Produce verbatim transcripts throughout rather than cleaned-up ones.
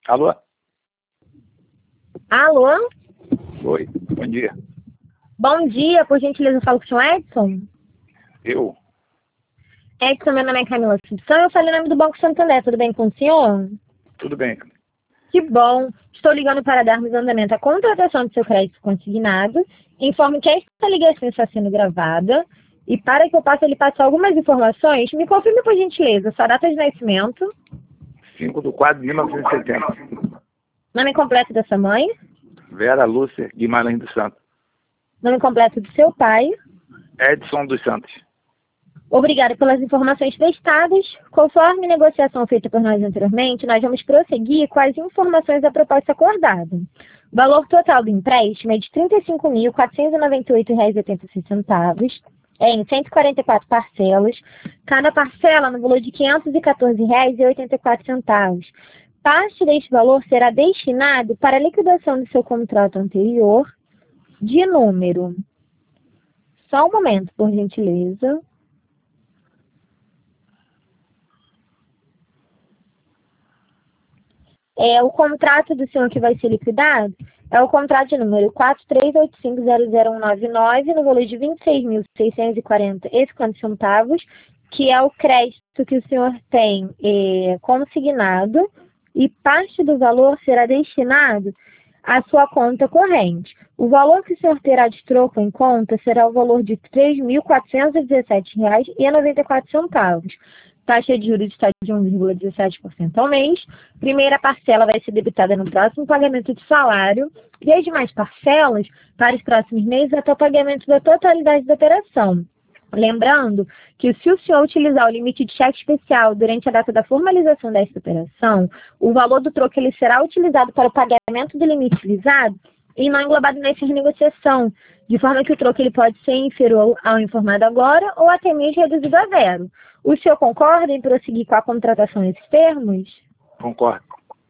Alô? Alô? Oi, bom dia. Bom dia, por gentileza, eu falo com o senhor Edson? Eu? Edson, meu nome é Camila Simpson, eu falo em nome do Banco Santander, tudo bem com o senhor? Tudo bem. Que bom, estou ligando para darmos andamento à contratação do seu crédito consignado. Informo que esta ligação está sendo gravada e para que eu possa lhe passar algumas informações, me confirme por gentileza sua data de nascimento, cinco de quatro de mil novecentos e setenta. nome completo da sua mãe, Vera Lúcia Guimarães dos Santos. nome completo do seu pai. Edson dos Santos. Obrigada pelas informações prestadas. Conforme negociação feita por nós anteriormente, nós vamos prosseguir com as informações da proposta acordada. O valor total do empréstimo é de trinta e cinco mil, quatrocentos e noventa e oito reais e oitenta e seis centavos, é em cento e quarenta e quatro parcelas, cada parcela no valor de quinhentos e quatorze reais e oitenta e quatro centavos. Parte deste valor será destinado para a liquidação do seu contrato anterior, de número. Só um momento, por gentileza. É, o contrato do senhor que vai ser liquidado é o contrato de número quatro três oito cinco zero zero um nove nove, no valor de vinte e seis mil, seiscentos e quarenta e cinquenta centavos, que é o crédito que o senhor tem é, consignado, e parte do valor será destinado à sua conta corrente. O valor que o senhor terá de troco em conta será o valor de três mil quatrocentos e dezessete reais e noventa e quatro centavos. Taxa de juros está de um vírgula dezessete por cento ao mês. Primeira parcela vai ser debitada no próximo pagamento de salário e as demais parcelas para os próximos meses até o pagamento da totalidade da operação. Lembrando que se o senhor utilizar o limite de cheque especial durante a data da formalização desta operação, o valor do troco ele será utilizado para o pagamento do limite utilizado e não englobado nessa renegociação, de forma que o troco ele pode ser inferior ao informado agora ou até mesmo reduzido a zero. O senhor concorda em prosseguir com a contratação nesses termos? Concordo.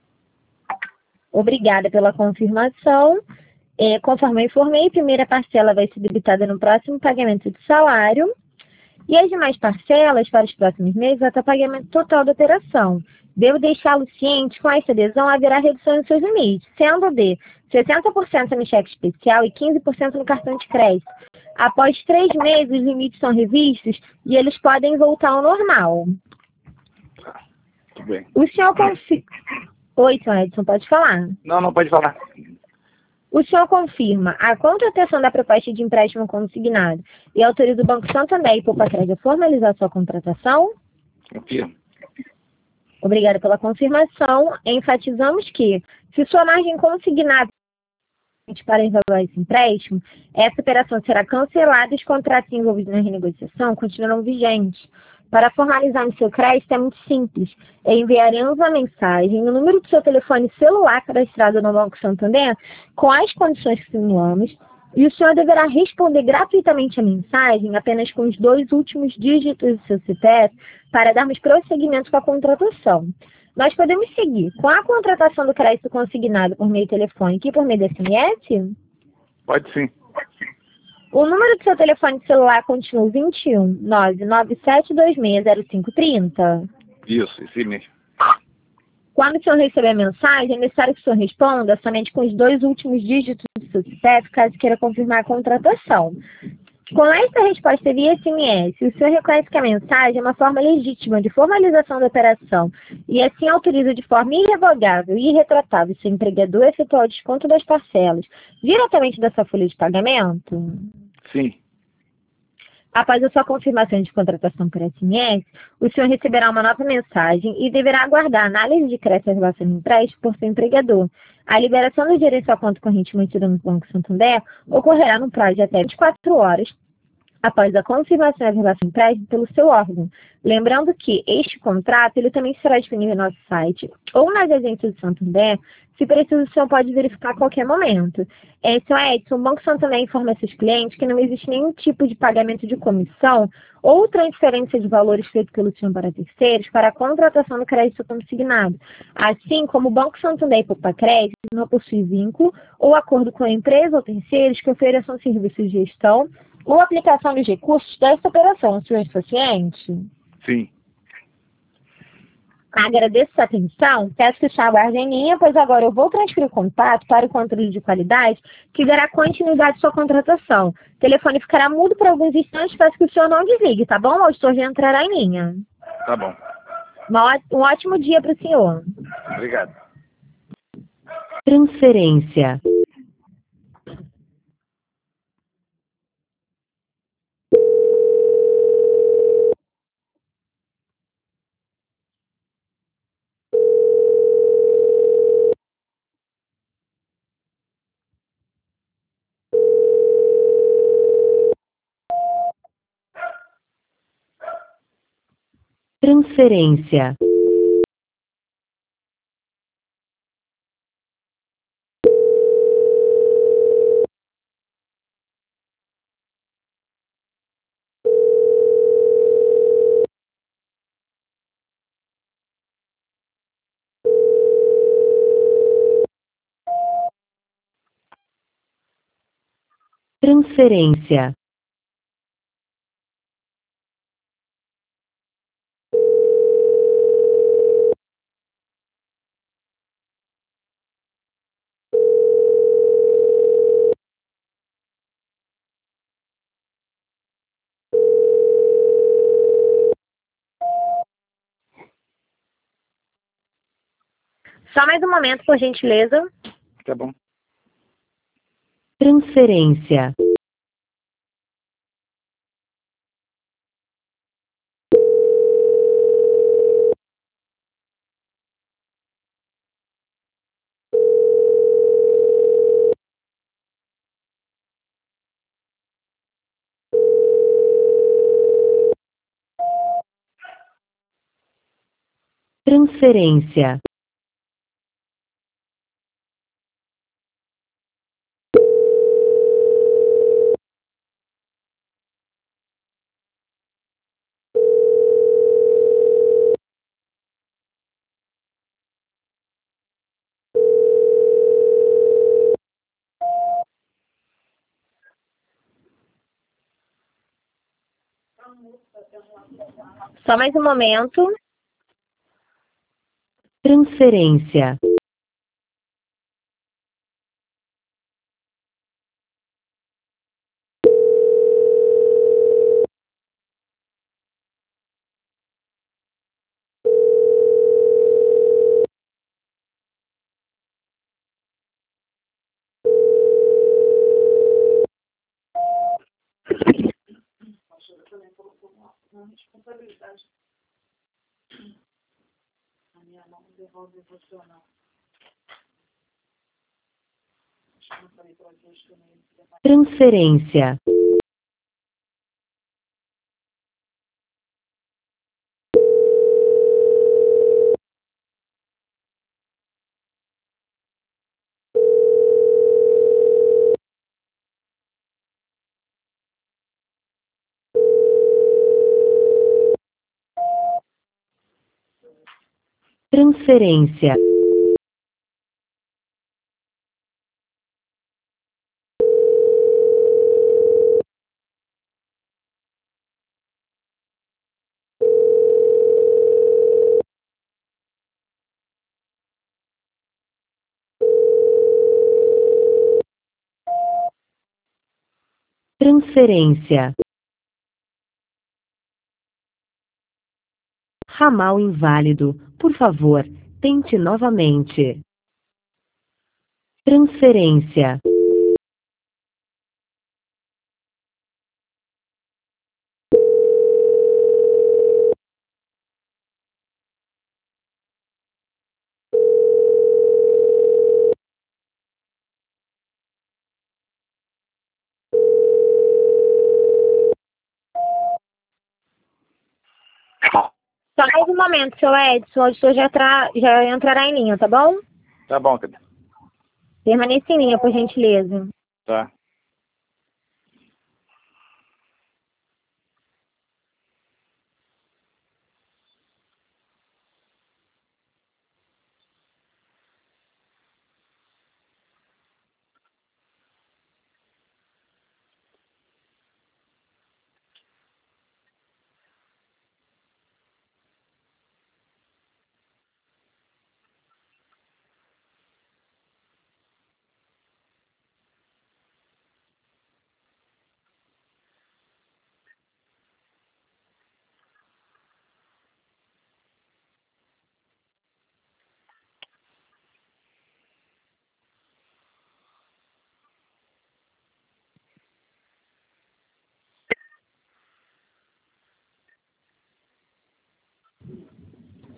Obrigada pela confirmação. É, conforme eu informei, a primeira parcela vai ser debitada no próximo pagamento de salário e as demais parcelas para os próximos meses até o pagamento total da operação. Devo deixá-lo ciente, com essa adesão haverá redução nos seus limites, sendo de sessenta por cento no cheque especial e quinze por cento no cartão de crédito. Após três meses, os limites são revistos e eles podem voltar ao normal. Tudo bem. O senhor confirma... Oi, senhor Edson, pode falar. Não, não pode falar. O senhor confirma a contratação da proposta de empréstimo consignado e autoriza o Banco Santander e Poupa-Crédito a formalizar sua contratação? Confirmo. Obrigada pela confirmação. Enfatizamos que, se sua margem consignada para envolver esse empréstimo, essa operação será cancelada e os contratos envolvidos na renegociação continuarão vigentes. Para formalizarmos seu crédito é muito simples. Enviaremos uma mensagem no número do seu telefone celular cadastrado no Banco Santander com as condições que simulamos e o senhor deverá responder gratuitamente a mensagem apenas com os dois últimos dígitos do seu C P F para darmos prosseguimento com a contratação. Nós podemos seguir com a contratação do crédito consignado por meio telefônico e por meio de S M S? Pode sim. O número do seu telefone celular continua vinte e um, nove nove sete dois seis zero cinco três zero. Isso, esse mesmo. Quando o senhor receber a mensagem, é necessário que o senhor responda somente com os dois últimos dígitos do seu C P F, caso queira confirmar a contratação. Com esta resposta via S M S, o senhor reconhece que a mensagem é uma forma legítima de formalização da operação e assim autoriza de forma irrevogável e irretratável seu empregador a efetuar o desconto das parcelas diretamente da sua folha de pagamento? Sim. Após a sua confirmação de contratação por S M S, o senhor receberá uma nova mensagem e deverá aguardar a análise de crédito em relação ao empréstimo por seu empregador. A liberação do dinheiro em sua conta corrente mantida no Banco Santander ocorrerá no prazo de até vinte e quatro horas após a confirmação da relação empréstimo pelo seu órgão. Lembrando que este contrato ele também será disponível no nosso site ou nas agências do Santander. Se preciso, o senhor pode verificar a qualquer momento. É, senhor Edson, o Banco Santander informa seus clientes que não existe nenhum tipo de pagamento de comissão ou transferência de valores feito pelo senhor para terceiros para a contratação do crédito consignado. Assim como o Banco Santander e Poupa-Crédito não possui vínculo ou acordo com a empresa ou terceiros que ofereçam serviços de gestão ou aplicação dos recursos desta operação. O senhor é ciente? Sim. Agradeço sua atenção, peço que o senhor aguarde em linha, pois agora eu vou transferir o contato para o controle de qualidade, que dará continuidade à sua contratação. O telefone ficará mudo por alguns instantes, peço que o senhor não desligue, tá bom? O auditor já entrará em linha. Tá bom. Uma ó- Um ótimo dia para o senhor. Obrigado. Transferência. Transferência. Transferência. Só mais um momento, por gentileza. Tá bom. Transferência. Transferência. Só mais um momento. Transferência. Transferência. Transferência. Transferência. Ramal inválido. Por favor, tente novamente. Transferência. Só mais um momento, seu Edson. O auditor já, tra... já entrará em linha, tá bom? Tá bom, cadê? Permaneça em linha, por gentileza. Tá.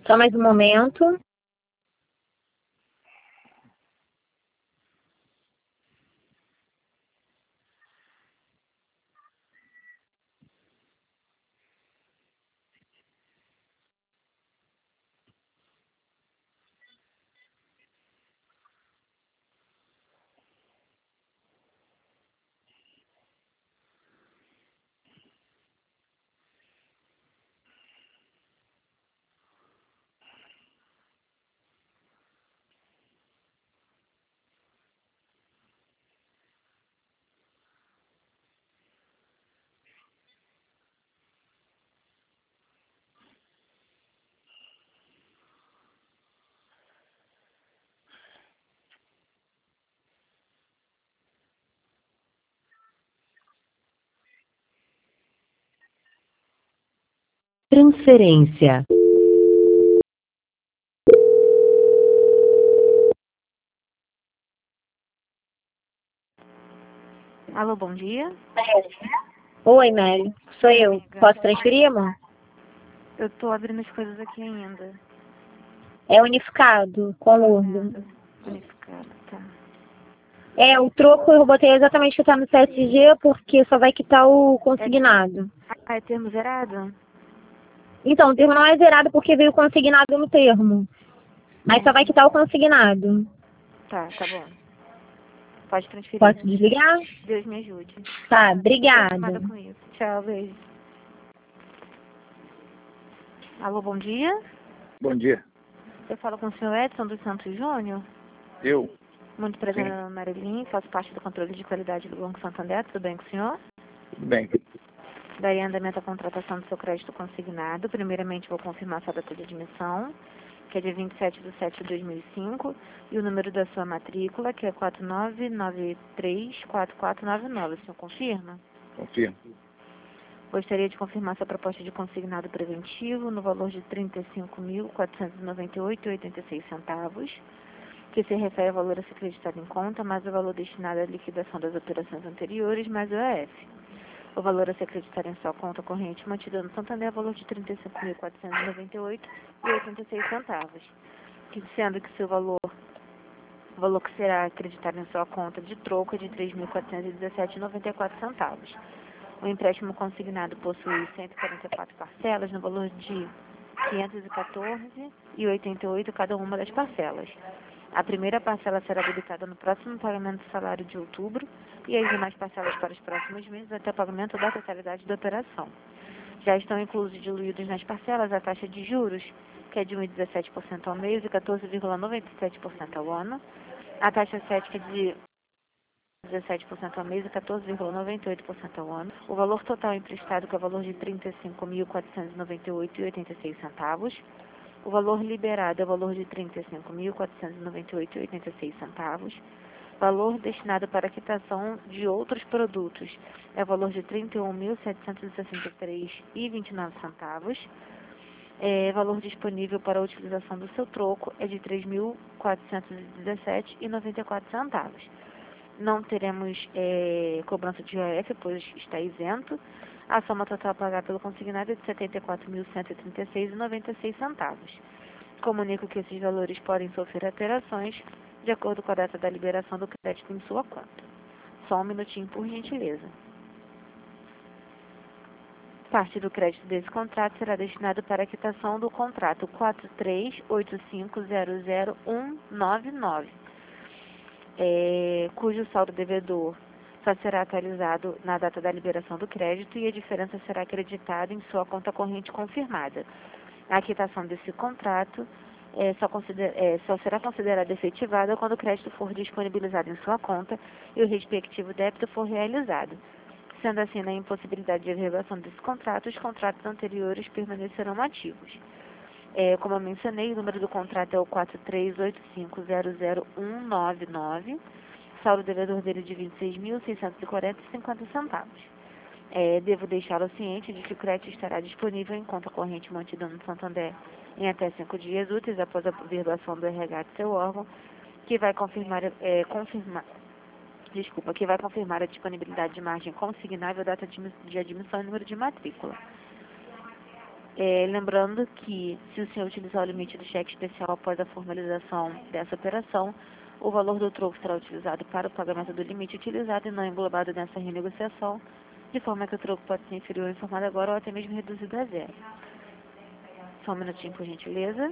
Só mais um momento. Transferência. Alô, bom dia. Oi, Mary. Sou Oi, eu. amiga. Posso transferir, amor? Eu tô abrindo as coisas aqui ainda. É unificado, com Lourdes. Unificado, tá. É, o troco eu botei exatamente o que tá no P S G, porque só vai quitar o consignado. Ah, é termo zerado? Então, o termo não é zerado porque veio consignado no termo. Mas só vai quitar o consignado. Tá, tá bom. Pode transferir. Posso desligar? Deus me ajude. Tá, Tô obrigada. acostumada com isso. Tchau, beijo. Alô, bom dia. Bom dia. Eu falo com o senhor Edson dos Santos Júnior. Eu? Muito prazer, Sim. meu nome é Marilyn. Faço parte do controle de qualidade do Banco Santander. Tudo bem com o senhor? Tudo bem. Daí andamento a contratação do seu crédito consignado. Primeiramente, vou confirmar sua data de admissão, que é dia vinte e sete de setembro de dois mil e cinco, e o número da sua matrícula, que é quatro nove nove três quatro quatro nove nove. O senhor confirma? Confirmo. Gostaria de confirmar sua proposta de consignado preventivo no valor de trinta e cinco mil quatrocentos e noventa e oito reais e oitenta e seis centavos, que se refere ao valor a ser acreditado em conta, mais o valor destinado à liquidação das operações anteriores, mais o E A F. O valor a ser acreditado em sua conta corrente mantida no Santander é o valor de trinta e cinco mil quatrocentos e noventa e oito reais e oitenta e seis centavos, que sendo que seu valor, o valor que será acreditado em sua conta de troco é de três mil quatrocentos e dezessete reais e noventa e quatro centavos. O empréstimo consignado possui cento e quarenta e quatro parcelas no valor de quinhentos e quatorze reais e oitenta e oito centavos cada uma das parcelas. A primeira parcela será debitada no próximo pagamento do salário de outubro e as demais parcelas para os próximos meses até o pagamento da totalidade da operação. Já estão inclusos e diluídos nas parcelas a taxa de juros, que é de um vírgula dezessete por cento ao mês e quatorze vírgula noventa e sete por cento ao ano. A taxa sete, que é de dezessete por cento ao mês e quatorze vírgula noventa e oito por cento ao ano. O valor total emprestado, que é o valor de trinta e cinco mil quatrocentos e noventa e oito reais e oitenta e seis centavos. O valor liberado é o valor de trinta e cinco mil quatrocentos e noventa e oito reais e oitenta e seis centavos. Valor destinado para quitação de outros produtos é o valor de trinta e um mil setecentos e sessenta e três reais e vinte e nove centavos. É, valor disponível para a utilização do seu troco é de três mil quatrocentos e dezessete reais e noventa e quatro centavos. Não teremos é, cobrança de I O F, pois está isento. A soma total a pagar pelo consignado é de setenta e quatro mil cento e trinta e seis reais e noventa e seis centavos. Comunico que esses valores podem sofrer alterações de acordo com a data da liberação do crédito em sua conta. Só um minutinho, por gentileza. Parte do crédito desse contrato será destinado para a quitação do contrato quatro três oito cinco zero zero um nove nove, é, cujo saldo devedor só será atualizado na data da liberação do crédito e a diferença será acreditada em sua conta corrente confirmada. A quitação desse contrato é, só, consider, é, só será considerada efetivada quando o crédito for disponibilizado em sua conta e o respectivo débito for realizado. Sendo assim, na impossibilidade de averbação desse contrato, os contratos anteriores permanecerão ativos. É, como eu mencionei, o número do contrato é o quatro três oito cinco zero zero um nove nove, saldo devedor dele de vinte e seis mil seiscentos e quarenta reais e cinquenta centavos. É, devo deixá-lo ciente de que o crédito estará disponível em conta corrente mantida no Santander em até cinco dias úteis após a averbação do R H de seu órgão, que vai confirmar, é, confirmar, desculpa, que vai confirmar a disponibilidade de margem consignável, data de admissão e número de matrícula. É, lembrando que, se o senhor utilizar o limite do cheque especial após a formalização dessa operação, o valor do troco será utilizado para o pagamento do limite utilizado e não englobado nessa renegociação, de forma que o troco pode ser inferior ao informado agora ou até mesmo reduzido a zero. Só um minutinho, por gentileza.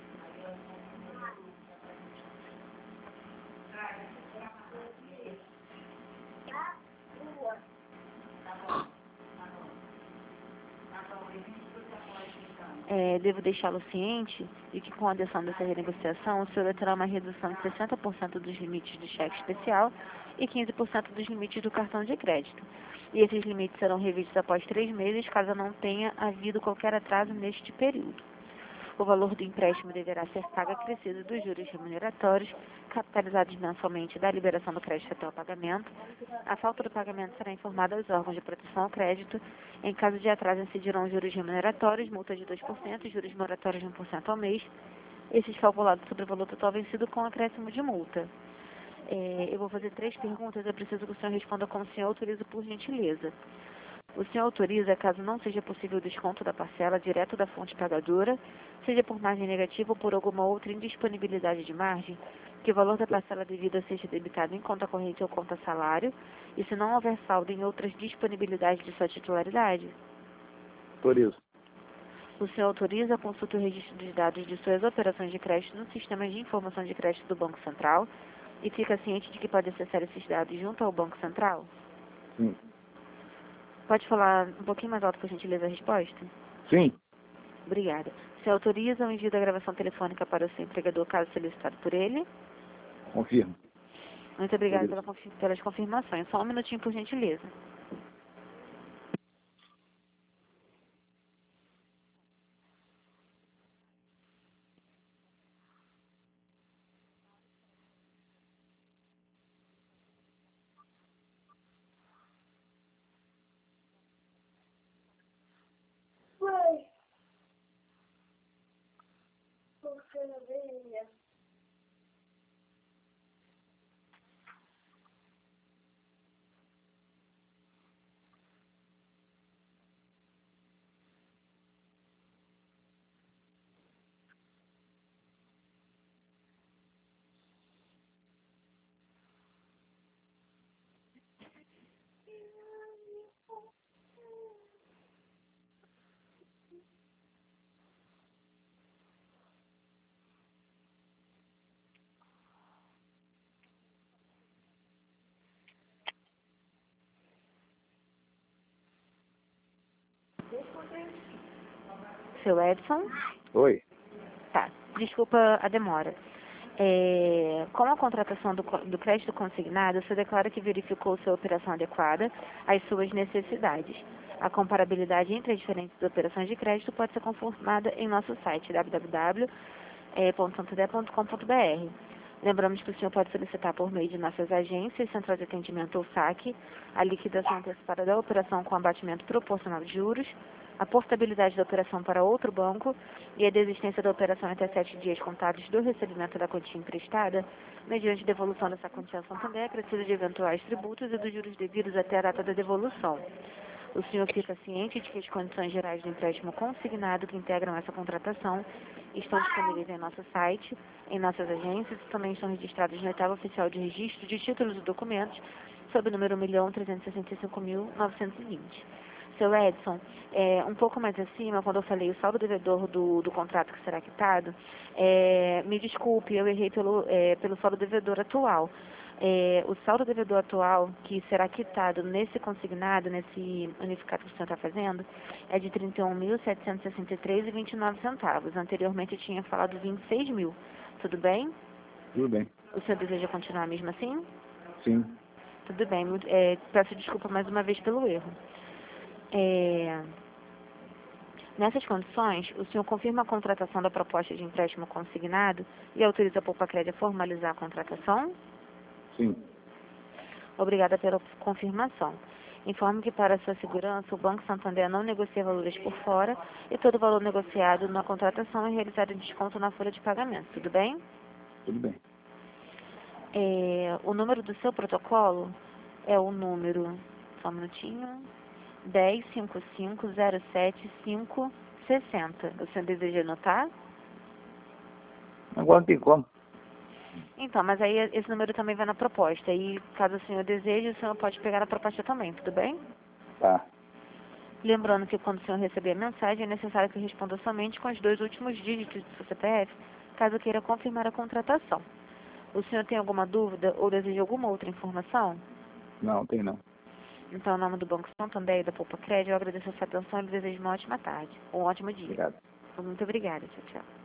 É, devo deixá-lo ciente de que, com a adoção dessa renegociação, o senhor terá uma redução de sessenta por cento dos limites do cheque especial e quinze por cento dos limites do cartão de crédito. E esses limites serão revistos após três meses, caso não tenha havido qualquer atraso neste período. O valor do empréstimo deverá ser pago acrescido dos juros remuneratórios, capitalizados mensalmente da liberação do crédito até o pagamento. A falta do pagamento será informada aos órgãos de proteção ao crédito. Em caso de atraso, incidirão juros remuneratórios, multa de dois por cento e juros moratórios de um por cento ao mês. Esses calculados sobre o valor total vencido com acréscimo de multa. É, eu vou fazer três perguntas, eu preciso que o senhor responda como o senhor autoriza, por gentileza. O senhor autoriza, caso não seja possível o desconto da parcela direto da fonte pagadora, seja por margem negativa ou por alguma outra indisponibilidade de margem, que o valor da parcela devida seja debitado em conta corrente ou conta salário, e se não houver saldo em outras disponibilidades de sua titularidade? Autorizo. O senhor autoriza a consulta e o registro dos dados de suas operações de crédito no sistema de informação de crédito do Banco Central e fica ciente de que pode acessar esses dados junto ao Banco Central? Sim. Pode falar um pouquinho mais alto, por gentileza, a resposta? Sim. Obrigada. Você autoriza o envio da gravação telefônica para o seu empregador, caso solicitado por ele? Confirmo. Muito obrigada pela, pelas confirmações. Só um minutinho, por gentileza. Mãe, você não veio? Seu Edson? Oi. Tá. Desculpa a demora. É, com a contratação do, do crédito consignado, você declara que verificou sua operação adequada às suas necessidades. A comparabilidade entre as diferentes operações de crédito pode ser confirmada em nosso site w w w ponto santander ponto com ponto b r. Lembramos que o senhor pode solicitar por meio de nossas agências, central de atendimento ou saque, a liquidação antecipada da operação com abatimento proporcional de juros, a portabilidade da operação para outro banco e a desistência da operação até sete dias contados do recebimento da quantia emprestada, mediante devolução dessa quantia ao Santander, acrescida de eventuais tributos e dos juros devidos até a data da devolução. O senhor fica ciente de que as condições gerais do empréstimo consignado que integram essa contratação estão disponíveis em nosso site, em nossas agências e também estão registradas no oitavo oficial de registro de títulos e documentos, sob o número um milhão trezentos e sessenta e cinco mil novecentos e vinte. Seu Edson, é, um pouco mais acima, quando eu falei o saldo devedor do, do contrato que será quitado, é, me desculpe, eu errei pelo, é, pelo saldo devedor atual. É, o saldo devedor atual que será quitado nesse consignado, nesse unificado que o senhor está fazendo, é de trinta e um mil setecentos e sessenta e três reais e vinte e nove centavos. Anteriormente eu tinha falado vinte e seis mil. Tudo bem? Tudo bem. O senhor deseja continuar mesmo assim? Sim. Tudo bem. É, peço desculpa mais uma vez pelo erro. É, nessas condições, o senhor confirma a contratação da proposta de empréstimo consignado e autoriza a Poupa-Crédito a formalizar a contratação? Sim. Obrigada pela confirmação. Informo que, para sua segurança, o Banco Santander não negocia valores por fora e todo valor negociado na contratação é realizado em desconto na folha de pagamento. Tudo bem? Tudo bem. É, o número do seu protocolo é o número, só um minutinho, dez cinco cinco zero sete cinco sessenta. O senhor deseja anotar? Agora não tem como. Então, mas aí esse número também vai na proposta. E caso o senhor deseje, o senhor pode pegar a proposta também, tudo bem? Tá. Lembrando que quando o senhor receber a mensagem, é necessário que responda somente com os dois últimos dígitos do seu C P F, caso queira confirmar a contratação. O senhor tem alguma dúvida ou deseja alguma outra informação? Não, tem não. Então, em nome do Banco Santander e da Poupa Crédito, eu agradeço a sua atenção e lhe desejo uma ótima tarde, um ótimo dia. Obrigado. Muito obrigada. Tchau, tchau.